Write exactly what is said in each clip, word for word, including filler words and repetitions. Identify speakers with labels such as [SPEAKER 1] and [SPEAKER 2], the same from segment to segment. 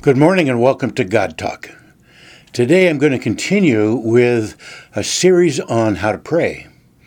[SPEAKER 1] Good morning and welcome to God Talk. Today I'm going to continue with a series on how to pray.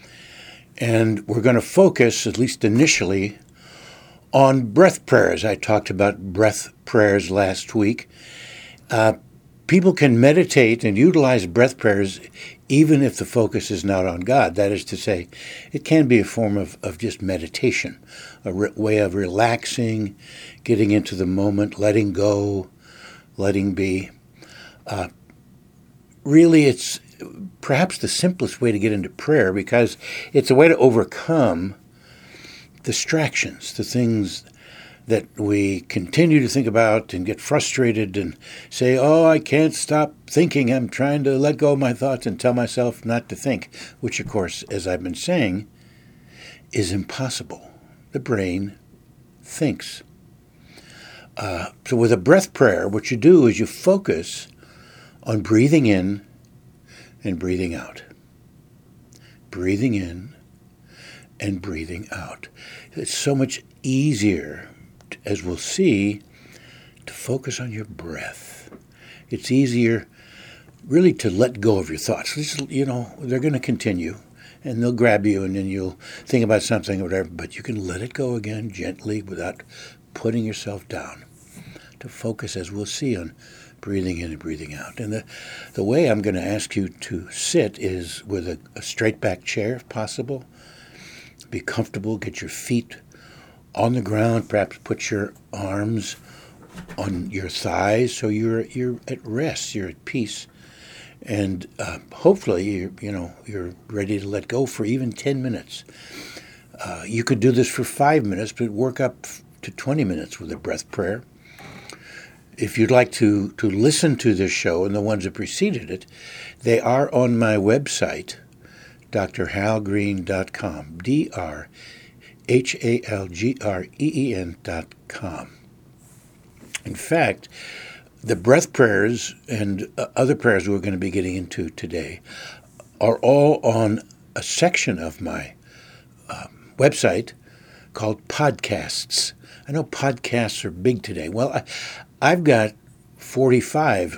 [SPEAKER 1] And we're going to focus, at least initially, on breath prayers. I talked about breath prayers last week. Uh, people can meditate and utilize breath prayers even if the focus is not on God. That is to say, it can be a form of, of just meditation, a re- way of relaxing, getting into the moment, letting go, letting be. Uh, really, it's perhaps the simplest way to get into prayer because it's a way to overcome distractions, the things that we continue to think about and get frustrated and say, oh, I can't stop thinking. I'm trying to let go of my thoughts and tell myself not to think, which, of course, as I've been saying, is impossible. The brain thinks. Uh, so with a breath prayer, what you do is you focus on breathing in and breathing out. Breathing in and breathing out. It's so much easier, as we'll see, to focus on your breath. It's easier really to let go of your thoughts. Just, you know, they're going to continue and they'll grab you and then you'll think about something or whatever, but you can let it go again gently without putting yourself down, to focus, as we'll see, on breathing in and breathing out. And the, the way I'm going to ask you to sit is with a, a straight back chair, if possible. Be comfortable, get your feet on the ground, perhaps put your arms on your thighs so you're you're at rest, you're at peace. And uh, hopefully, you're, you know, you're ready to let go for even ten minutes. Uh, you could do this for five minutes, but work up to twenty minutes with a breath prayer. If you'd like to, to listen to this show and the ones that preceded it, they are on my website, d r hal green dot com, D R H A L G R E E N dot com. In fact, the breath prayers and uh, other prayers we're going to be getting into today are all on a section of my uh, website called podcasts. I know podcasts are big today. Well, I, I've got forty-five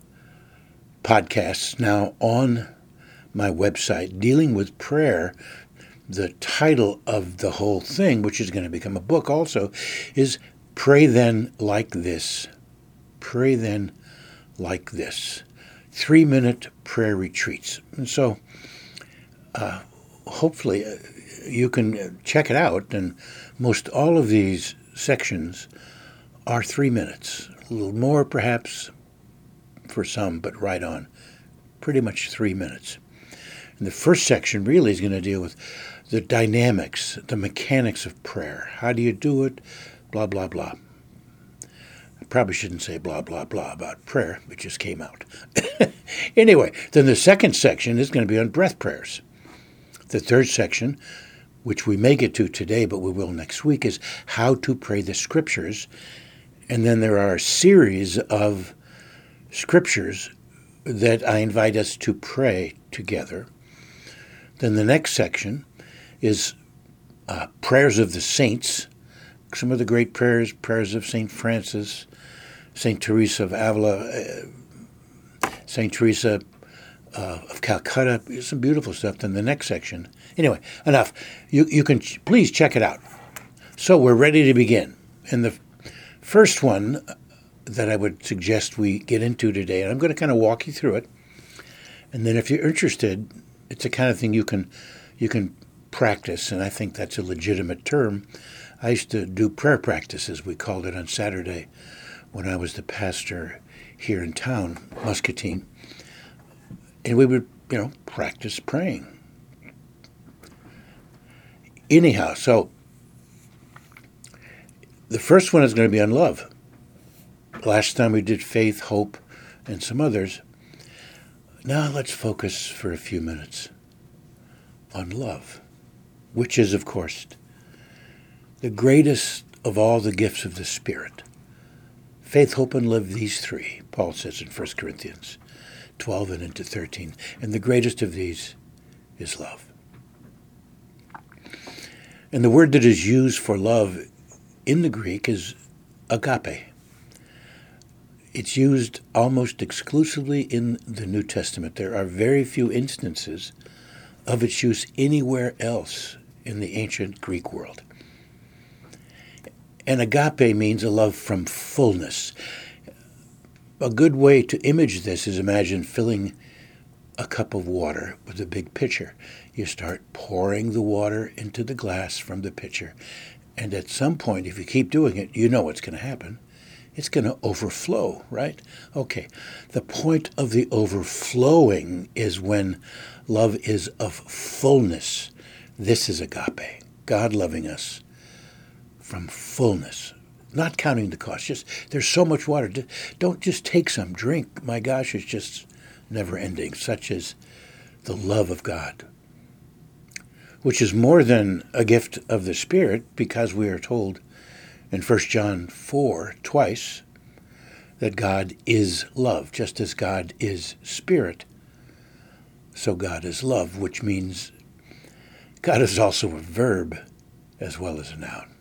[SPEAKER 1] podcasts now on my website dealing with prayer. The title of the whole thing, which is going to become a book also, is Pray Then Like This. Pray Then Like This. Three-minute prayer retreats. And so uh, hopefully uh, you can check it out. And most all of these sections are three minutes. A little more perhaps for some, but right on. Pretty much three minutes. And the first section really is going to deal with the dynamics, the mechanics of prayer. How do you do it? Blah, blah, blah. I probably shouldn't say blah, blah, blah about prayer. It just came out. Anyway, then the second section is going to be on breath prayers. The third section, which we may get to today, but we will next week, is how to pray the scriptures. And then there are a series of scriptures that I invite us to pray together. Then the next section is uh, prayers of the saints, some of the great prayers, prayers of Saint Francis, Saint Teresa of Avila, uh, Saint Teresa uh, of Calcutta, some beautiful stuff. Then the next section. Anyway, enough. You, you can ch- please check it out. So we're ready to begin. And the first one that I would suggest we get into today, and I'm going to kind of walk you through it, and then if you're interested, it's the kind of thing you can you can practice, and I think that's a legitimate term. I used to do prayer practices, we called it, on Saturday when I was the pastor here in town, Muscatine, and we would, you know, practice praying. Anyhow, so the first one is going to be on love. Last time we did faith, hope, and some others. Now let's focus for a few minutes on love, which is, of course, the greatest of all the gifts of the Spirit. Faith, hope, and love, these three, Paul says in First Corinthians twelve and into thirteen. And the greatest of these is love. And the word that is used for love in the Greek is agape. It's used almost exclusively in the New Testament. There are very few instances of its use anywhere else in the ancient Greek world. And agape means a love from fullness. A good way to image this is imagine filling a cup of water with a big pitcher. You start pouring the water into the glass from the pitcher. And at some point, if you keep doing it, you know what's going to happen. It's going to overflow, right? Okay. The point of the overflowing is when love is of fullness. This is agape. God loving us from fullness. Not counting the cost. Just there's so much water. Don't just take some. Drink. My gosh, it's just never ending. Such is the love of God, which is more than a gift of the Spirit, because we are told in First John four twice that God is love. Just as God is Spirit, so God is love, which means God is also a verb as well as a noun.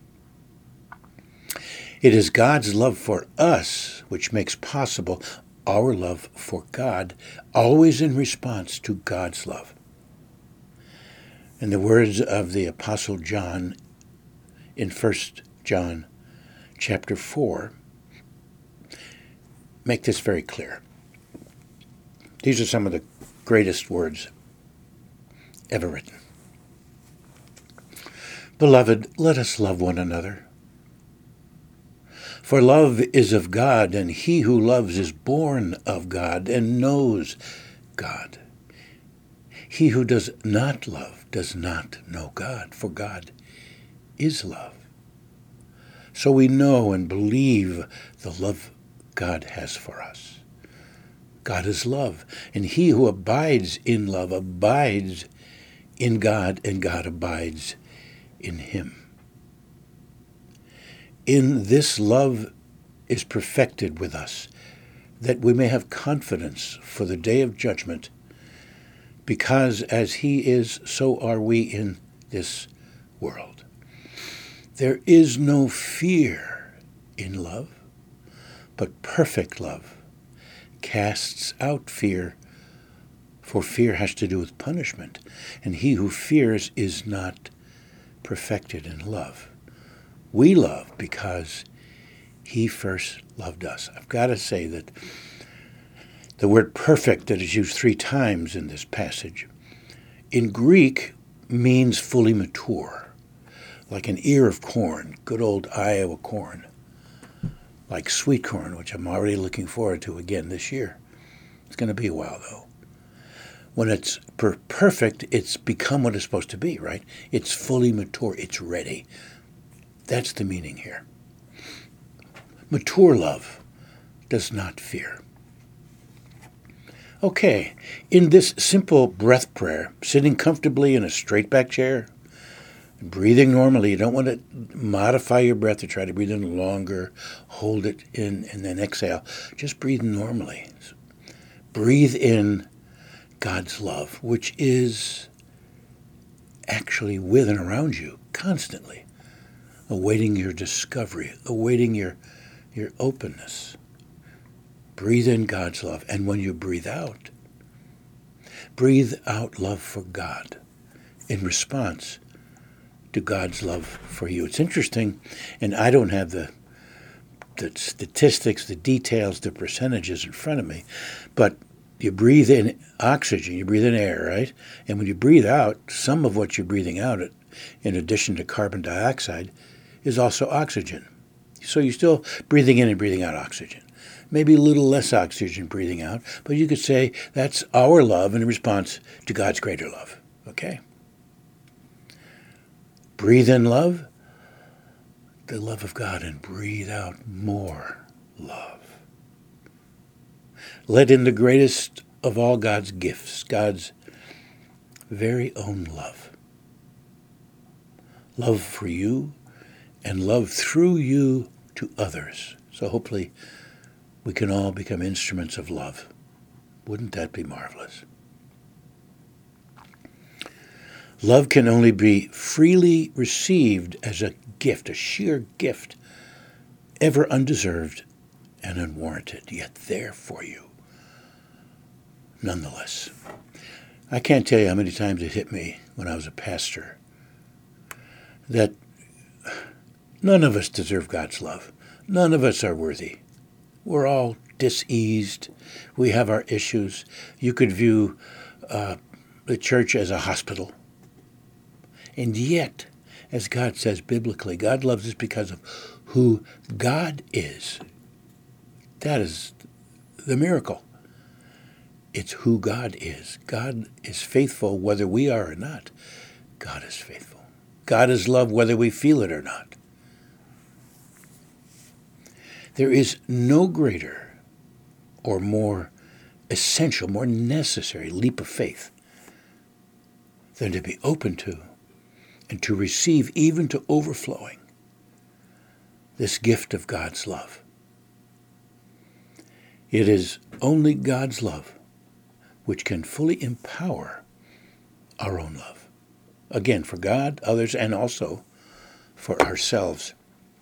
[SPEAKER 1] It is God's love for us which makes possible our love for God, always in response to God's love. In the words of the Apostle John in First John chapter four, make this very clear. These are some of the greatest words ever written. Beloved, let us love one another. For love is of God, and he who loves is born of God and knows God. He who does not love does not know God, for God is love. So we know and believe the love God has for us. God is love, and he who abides in love abides in God, and God abides in him. In this love is perfected with us, that we may have confidence for the day of judgment, because as he is, so are we in this world. There is no fear in love, but perfect love casts out fear, for fear has to do with punishment, and he who fears is not perfected in love. We love because he first loved us. I've got to say that the word perfect that is used three times in this passage in Greek means fully mature, like an ear of corn, good old Iowa corn, like sweet corn, which I'm already looking forward to again this year. It's going to be a while, though. When it's per- perfect, it's become what it's supposed to be, right? It's fully mature. It's ready. That's the meaning here. Mature love does not fear. Okay, in this simple breath prayer, sitting comfortably in a straight back chair, breathing normally, you don't want to modify your breath to try to breathe in longer, hold it in, and then exhale. Just breathe normally. Breathe in God's love, which is actually with and around you constantly, awaiting your discovery, awaiting your, your openness. Breathe in God's love. And when you breathe out, breathe out love for God in response to God's love for you. It's interesting, and I don't have the, the statistics, the details, the percentages in front of me, but you breathe in oxygen, you breathe in air, right? And when you breathe out, some of what you're breathing out, in addition to carbon dioxide, is also oxygen. So you're still breathing in and breathing out oxygen. Maybe a little less oxygen breathing out, but you could say that's our love in response to God's greater love, okay? Breathe in love, the love of God, and breathe out more love. Let in the greatest of all God's gifts, God's very own love. Love for you and love through you to others. So hopefully we can all become instruments of love. Wouldn't that be marvelous? Love can only be freely received as a gift, a sheer gift, ever undeserved and unwarranted, yet there for you nonetheless. I can't tell you how many times it hit me when I was a pastor that none of us deserve God's love. None of us are worthy. We're all diseased. We have our issues. You could view uh, the church as a hospital. And yet, as God says biblically, God loves us because of who God is. That is the miracle. It's who God is. God is faithful whether we are or not. God is faithful. God is love whether we feel it or not. There is no greater or more essential, more necessary leap of faith than to be open to and to receive, even to overflowing, this gift of God's love. It is only God's love which can fully empower our own love. Again, for God, others, and also for ourselves.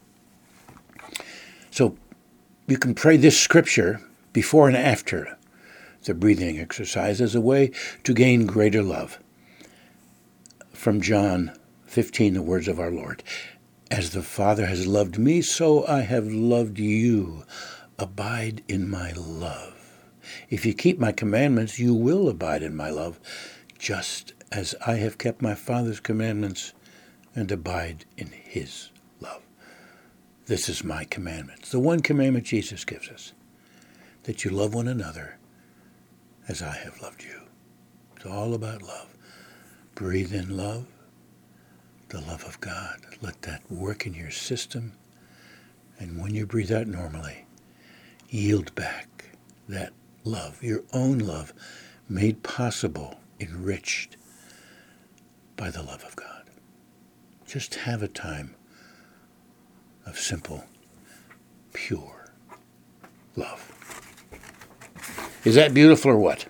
[SPEAKER 1] So you can pray this scripture before and after the breathing exercise as a way to gain greater love. From John fifteen, the words of our Lord. As the Father has loved me, so I have loved you. Abide in my love. If you keep my commandments, you will abide in my love, just as I have kept my Father's commandments and abide in his love. This is my commandment. The one commandment Jesus gives us, that you love one another as I have loved you. It's all about love. Breathe in love, the love of God. Let that work in your system. And when you breathe out normally, yield back that love, your own love, made possible, enriched by the love of God. Just have a time of simple, pure love. Is that beautiful or what?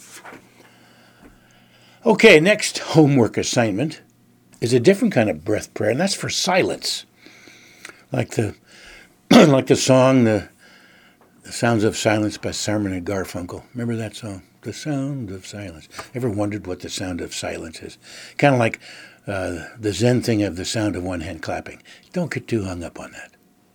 [SPEAKER 1] Okay, next homework assignment is a different kind of breath prayer, and that's for silence. Like the like the song, the, the Sounds of Silence by Simon and Garfunkel. Remember that song? The Sound of Silence. Ever wondered what the sound of silence is? Kind of like uh, the Zen thing of the sound of one hand clapping. Don't get too hung up on that.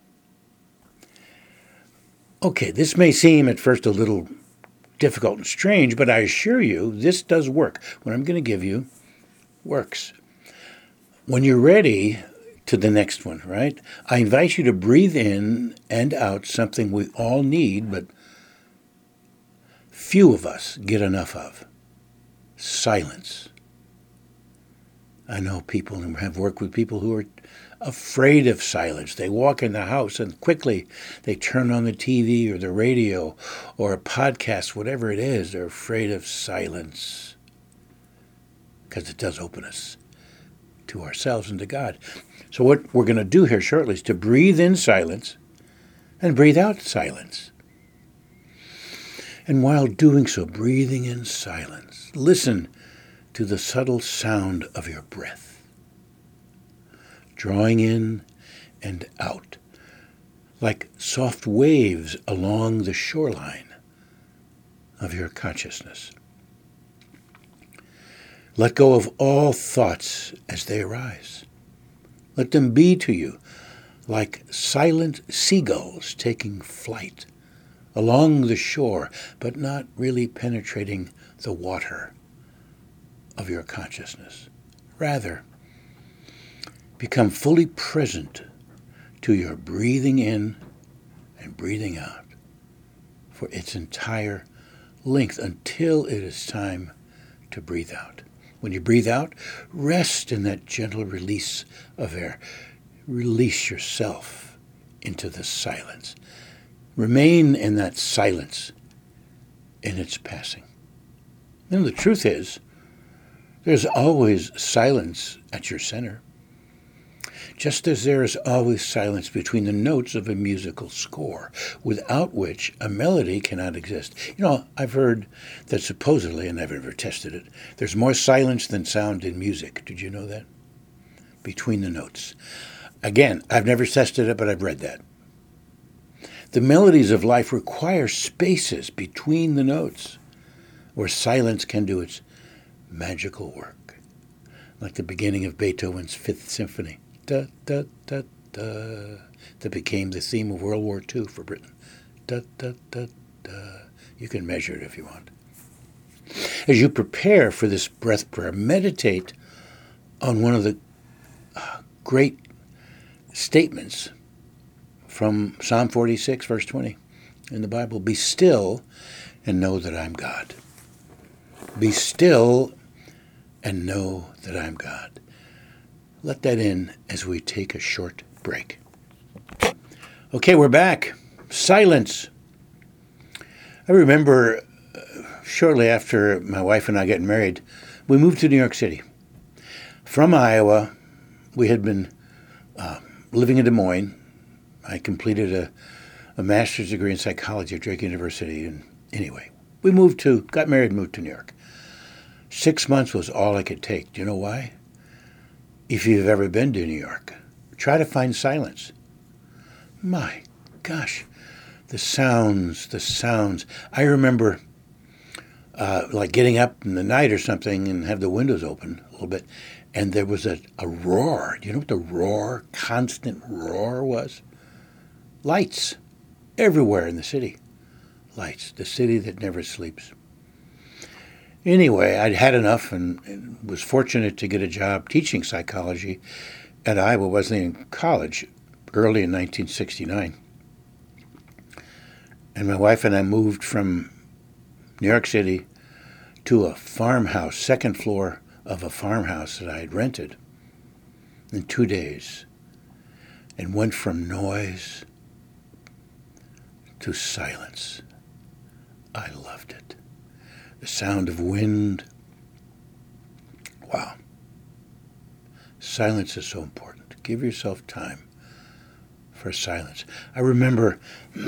[SPEAKER 1] Okay, this may seem at first a little difficult and strange, but I assure you this does work. What I'm going to give you works. When you're ready to the next one, right, I invite you to breathe in and out something we all need, but few of us get enough of. Silence. I know people and have worked with people who are afraid of silence. They walk in the house and quickly they turn on the T V or the radio or a podcast, whatever it is. They're afraid of silence because it does open us to ourselves and to God. So what we're going to do here shortly is to breathe in silence and breathe out silence. And while doing so, breathing in silence, listen to the subtle sound of your breath, drawing in and out like soft waves along the shoreline of your consciousness. Let go of all thoughts as they arise. Let them be to you like silent seagulls taking flight along the shore, but not really penetrating the water of your consciousness. Rather, become fully present to your breathing in and breathing out for its entire length until it is time to breathe out. When you breathe out, rest in that gentle release of air. Release yourself into the silence. Remain in that silence in its passing. And the truth is, there's always silence at your center, just as there is always silence between the notes of a musical score, without which a melody cannot exist. You know, I've heard that supposedly, and I've never tested it, there's more silence than sound in music. Did you know that? Between the notes. Again, I've never tested it, but I've read that. The melodies of life require spaces between the notes where silence can do its magical work, like the beginning of Beethoven's Fifth Symphony, da, da, da, da, that became the theme of World War Two for Britain. Da, da, da, da. You can measure it if you want. As you prepare for this breath prayer, meditate on one of the uh, great statements from Psalm forty-six, verse twenty in the Bible. Be still and know that I'm God. Be still and know that I'm God. Let that in as we take a short break. Okay, we're back. Silence. I remember uh, shortly after my wife and I got married, we moved to New York City. From Iowa, we had been uh, living in Des Moines. I completed a, a master's degree in psychology at Drake University. And anyway, we moved to, got married and moved to New York. Six months was all I could take. Do you know why? If you've ever been to New York, try to find silence. My gosh, the sounds, the sounds. I remember uh, like getting up in the night or something and have the windows open a little bit, and there was a, a roar. Do you know what the roar, constant roar was? Lights everywhere in the city. Lights, the city that never sleeps. Anyway, I'd had enough and, and was fortunate to get a job teaching psychology at Iowa Wesleyan College early in nineteen sixty-nine. And my wife and I moved from New York City to a farmhouse, second floor of a farmhouse that I had rented in two days, and went from noise to silence. I loved it. The sound of wind. Wow. Silence is so important. Give yourself time for silence. I remember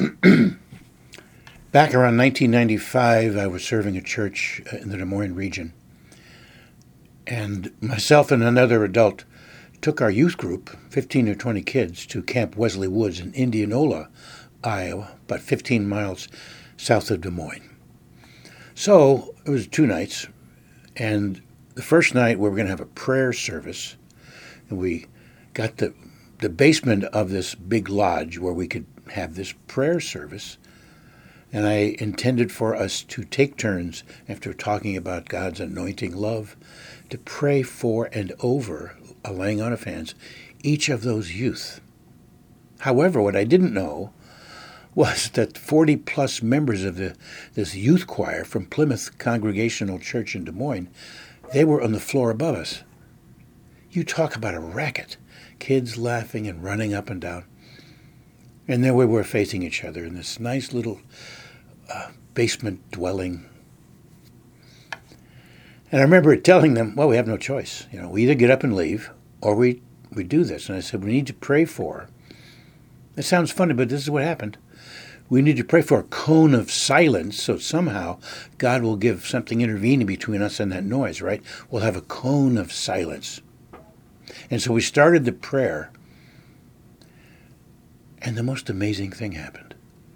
[SPEAKER 1] back around nineteen ninety-five, I was serving a church in the Des Moines region. And myself and another adult took our youth group, fifteen or twenty kids, to Camp Wesley Woods in Indianola, Iowa, about fifteen miles south of Des Moines. So it was two nights, and the first night we were going to have a prayer service, and we got the the basement of this big lodge where we could have this prayer service, and I intended for us to take turns after talking about God's anointing love to pray for and over, a laying on of hands, each of those youth. However, what I didn't know was that forty plus members of the this youth choir from Plymouth Congregational Church in Des Moines, they were on the floor above us. You talk about a racket. Kids laughing and running up and down. And there we were facing each other in this nice little uh, basement dwelling. And I remember telling them, well, we have no choice. You know, we either get up and leave or we, we do this. And I said, we need to pray for. It sounds funny, but this is what happened. We need to pray for a cone of silence so somehow God will give something intervening between us and that noise, right? We'll have a cone of silence. And so we started the prayer, and the most amazing thing happened.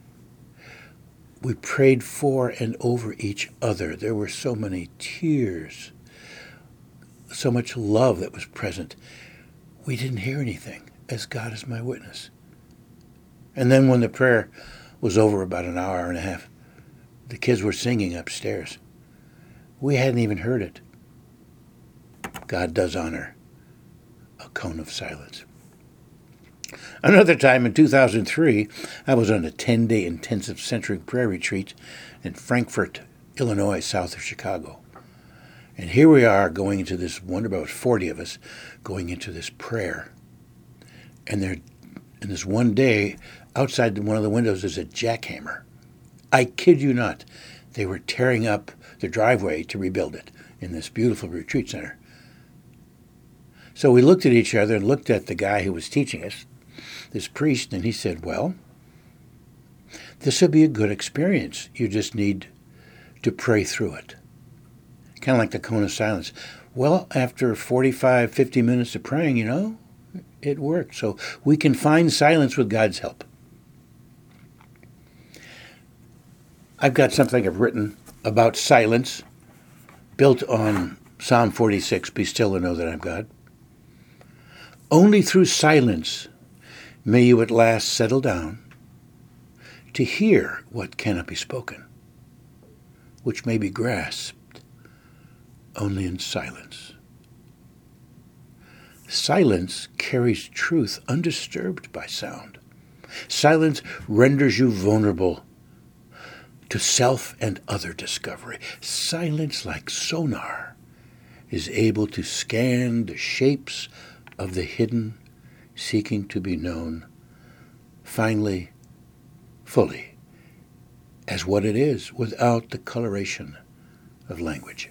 [SPEAKER 1] We prayed for and over each other. There were so many tears, so much love that was present. We didn't hear anything, as God is my witness. And then when the prayer was over about an hour and a half, the kids were singing upstairs. We hadn't even heard it. God does honor a cone of silence. Another time in two thousand three, I was on a ten-day intensive centering prayer retreat in Frankfort, Illinois, south of Chicago. And here we are going into this, wonder about forty of us, going into this prayer. And there, in this one day, outside one of the windows is a jackhammer. I kid you not. They were tearing up the driveway to rebuild it in this beautiful retreat center. So we looked at each other and looked at the guy who was teaching us, this priest, and he said, well, this will be a good experience. You just need to pray through it. Kind of like the cone of silence. Well, after forty-five, fifty minutes of praying, you know, it worked. So we can find silence with God's help. I've got something I've written about silence, built on Psalm forty-six, Be still and know that I'm God. Only through silence may you at last settle down to hear what cannot be spoken, which may be grasped only in silence. Silence carries truth undisturbed by sound. Silence renders you vulnerable to self and other discovery. Silence, like sonar, is able to scan the shapes of the hidden, seeking to be known, finally, fully, as what it is, without the coloration of language.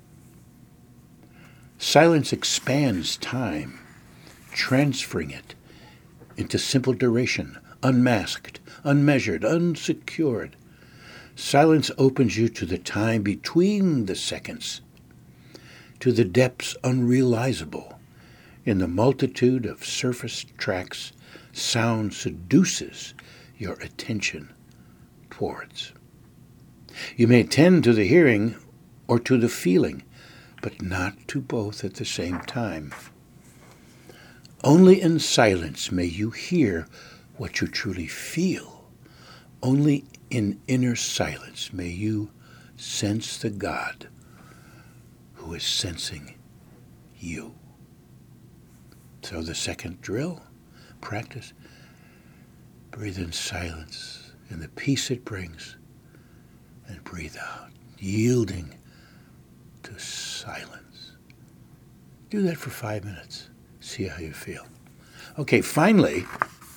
[SPEAKER 1] Silence expands time, transferring it into simple duration, unmasked, unmeasured, unsecured. Silence opens you to the time between the seconds, to the depths unrealizable. In the multitude of surface tracks, sound seduces your attention towards. You may tend to the hearing or to the feeling, but not to both at the same time. Only in silence may you hear what you truly feel. Only in inner silence may you sense the God who is sensing you. So the second drill, practice, breathe in silence and the peace it brings, and breathe out, yielding to silence. Do that for five minutes. See how you feel. Okay, finally,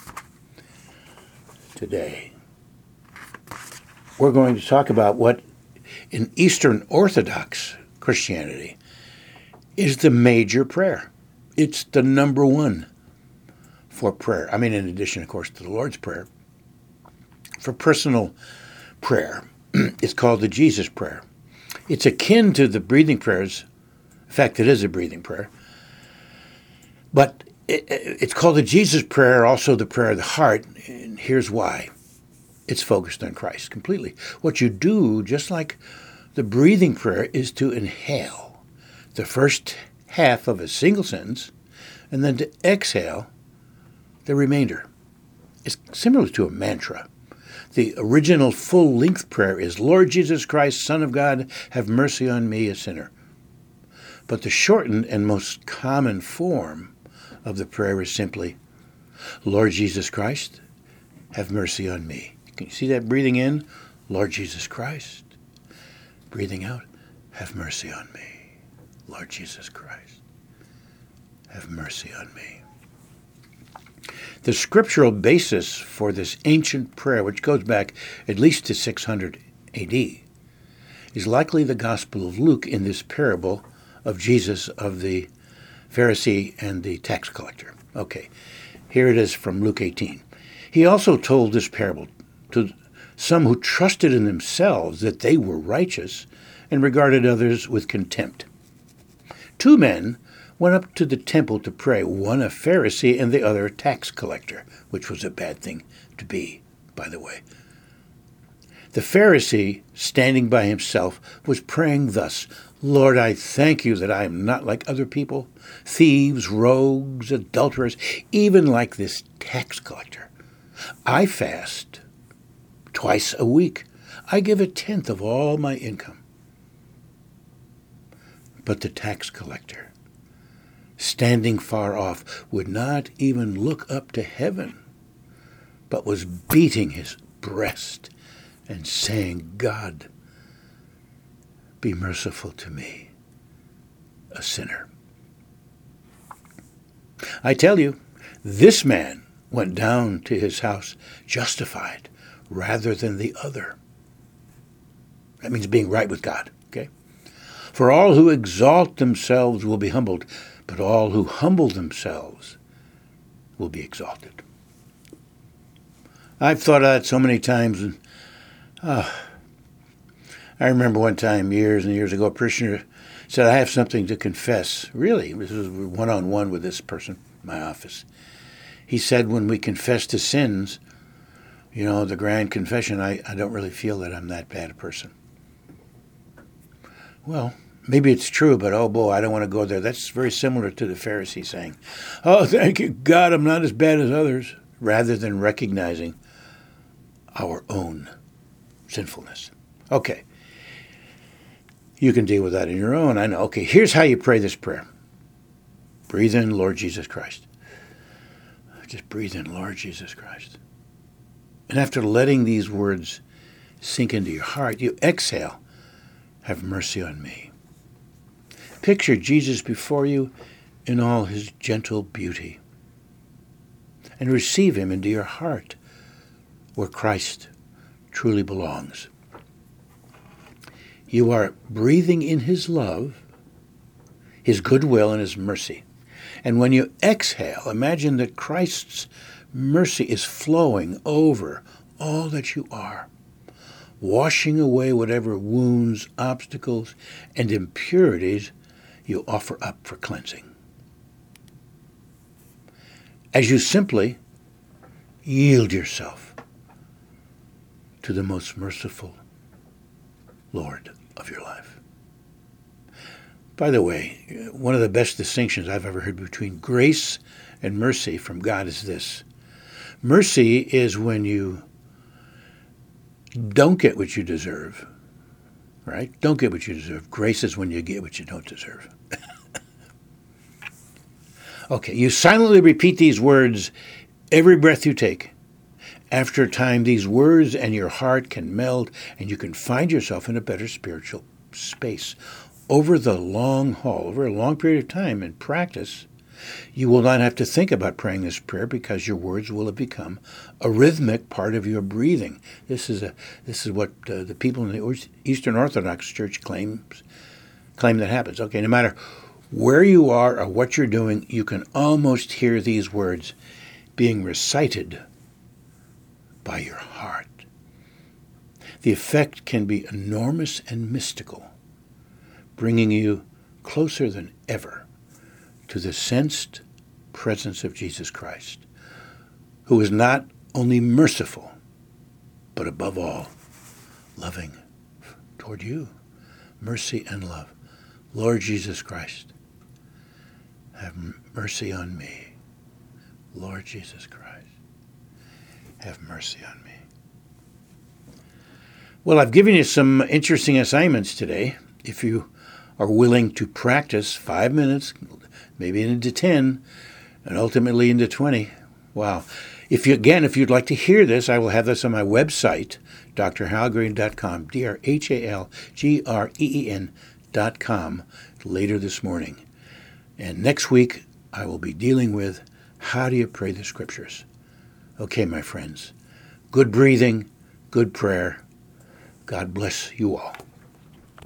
[SPEAKER 1] today, we're going to talk about what in Eastern Orthodox Christianity is the major prayer. It's the number one for prayer. I mean, in addition, of course, to the Lord's Prayer. For personal prayer, it's called the Jesus Prayer. It's akin to the breathing prayers. In fact, it is a breathing prayer. But it, it's called the Jesus Prayer, also the prayer of the heart. And here's why. It's focused on Christ completely. What you do, just like the breathing prayer, is to inhale the first half of a single sentence and then to exhale the remainder. It's similar to a mantra. The original full-length prayer is, Lord Jesus Christ, Son of God, have mercy on me, a sinner. But the shortened and most common form of the prayer is simply, Lord Jesus Christ, have mercy on me. Can you see that breathing in? Lord Jesus Christ. Breathing out, have mercy on me. Lord Jesus Christ, have mercy on me. The scriptural basis for this ancient prayer, which goes back at least to six hundred A D, is likely the Gospel of Luke in this parable of Jesus of the Pharisee and the tax collector. Okay, here it is from Luke eighteen. He also told this parable to some who trusted in themselves that they were righteous and regarded others with contempt. Two men went up to the temple to pray, one a Pharisee and the other a tax collector, which was a bad thing to be, by the way. The Pharisee, standing by himself, was praying thus, Lord, I thank you that I am not like other people, thieves, rogues, adulterers, even like this tax collector. I fast twice a week. I give a tenth of all my income. But the tax collector, standing far off, would not even look up to heaven, but was beating his breast and saying, God, be merciful to me, a sinner. I tell you, this man went down to his house justified rather than the other. That means being right with God, okay? For all who exalt themselves will be humbled, but all who humble themselves will be exalted. I've thought of that so many times. And, uh, I remember one time, years and years ago, a parishioner said, I have something to confess. Really, this was one-on-one with this person in my office. He said, when we confess to sins, You know, the grand confession, I, I don't really feel that I'm that bad a person. Well, maybe it's true, but oh boy, I don't want to go there. That's very similar to the Pharisee saying, oh, thank you, God, I'm not as bad as others, rather than recognizing our own sinfulness. Okay. You can deal with that in your own, I know. Okay, here's how you pray this prayer. Breathe in, Lord Jesus Christ. Just breathe in, Lord Jesus Christ. And after letting these words sink into your heart, you exhale, have mercy on me. Picture Jesus before you in all his gentle beauty. And receive him into your heart, where Christ truly belongs. You are breathing in his love, his goodwill, and his mercy. And when you exhale, imagine that Christ's mercy is flowing over all that you are, washing away whatever wounds, obstacles, and impurities you offer up for cleansing. As you simply yield yourself to the most merciful Lord of your life. By the way, one of the best distinctions I've ever heard between grace and mercy from God is this. Mercy is when you don't get what you deserve, right? Don't get what you deserve. Grace is when you get what you don't deserve. Okay, you silently repeat these words every breath you take. After a time, these words and your heart can meld, and you can find yourself in a better spiritual space. Over the long haul, over a long period of time in practice, you will not have to think about praying this prayer because your words will have become a rhythmic part of your breathing. This is a this is what uh, the people in the Eastern Orthodox Church claims claim that happens. Okay, no matter where you are or what you're doing, you can almost hear these words being recited by your heart. The effect can be enormous and mystical, bringing you closer than ever to the sensed presence of Jesus Christ, who is not only merciful, but above all, loving toward you. Mercy and love. Lord Jesus Christ, have mercy on me. Lord Jesus Christ, have mercy on me. Well, I've given you some interesting assignments today. If you are willing to practice five minutes, maybe into ten, and ultimately into twenty. Wow. If you, again, if you'd like to hear this, I will have this on my website, d r halgreen dot com, D R H A L G R E E N dot com, later this morning. And next week, I will be dealing with how do you pray the Scriptures. Okay, my friends, good breathing, good prayer. God bless you all.